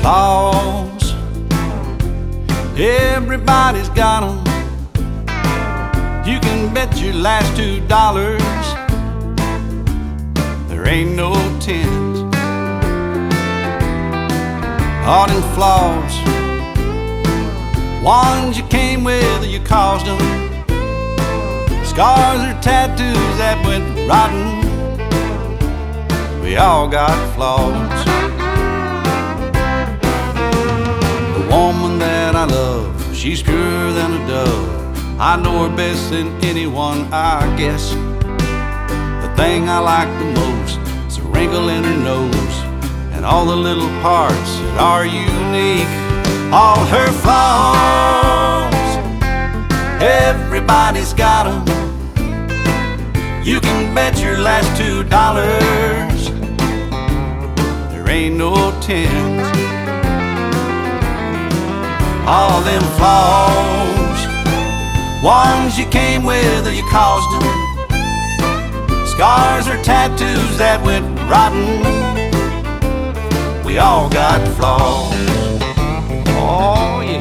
flaws. Everybody's got them. You can bet your last $2 there ain't no tens. All them flaws, ones you came with or you caused them. Scars or tattoos that went rotten. We all got flaws. The woman that I love, she's purer than a dove. I know her best than anyone, I guess. The thing I like the most is a wrinkle in her nose and all the little parts that are unique. All her flaws, everybody's got them. You can bet your last $2 there ain't no tens. All them flaws, ones you came with or you caused them. Scars or tattoos that went rotten. We all got flaws. Oh yeah.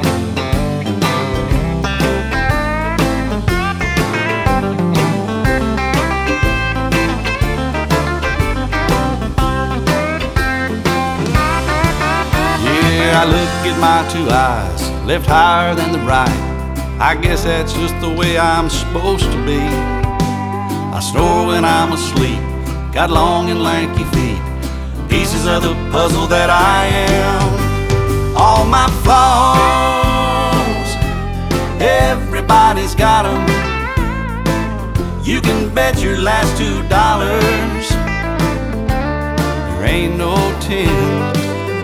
I look at my two eyes, left higher than the right. I guess that's just the way I'm supposed to be. I snore when I'm asleep, got long and lanky feet, pieces of the puzzle that I am. All my flaws, everybody's got them. You can bet your last $2 there ain't no tens.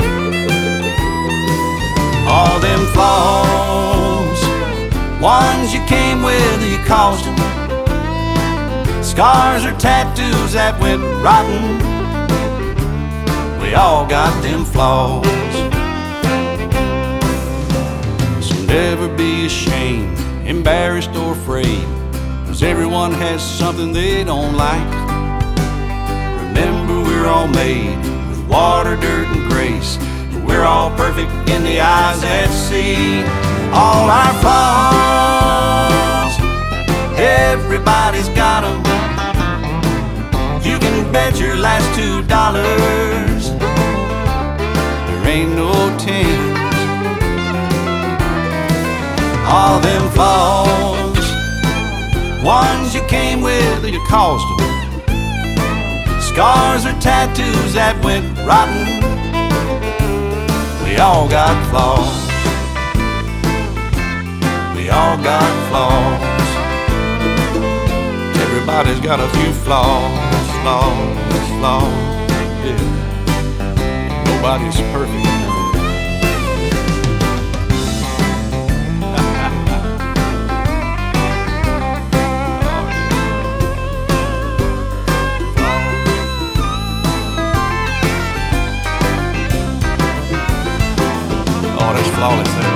All them flaws, ones you came with or you caused them. Scars or tattoos that went rotten. We all got them flaws. So never be ashamed, embarrassed or afraid, 'cause everyone has something they don't like. Remember, we're all made with water, dirt, and grace. We're all perfect in the eyes that see. All our flaws, everybody's got them. You can bet your last $2 there ain't no tens. All them flaws, ones you came with or you caused them. Scars or tattoos that went rotten. We all got flaws. We all got flaws. Everybody's got a few flaws, flaws. Yeah. Nobody's perfect. Oh, that's flawless.